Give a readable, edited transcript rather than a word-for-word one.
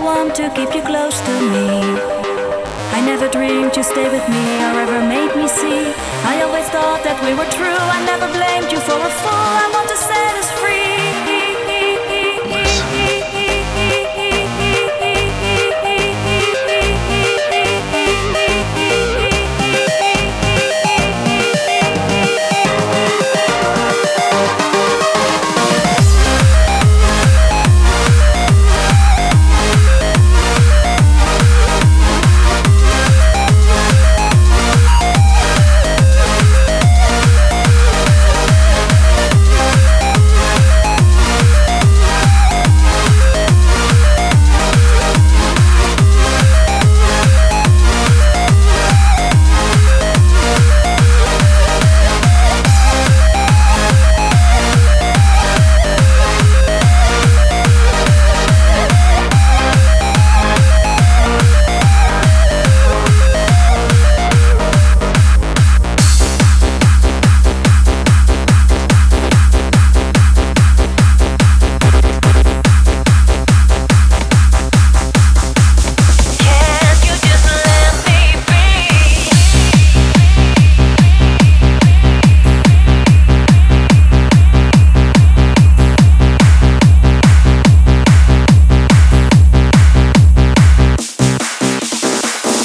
want to keep you close to me. I never dreamed you'd stay with me or ever made me see. I always thought that we were true. I never blamed you for a fool. I want to set us free.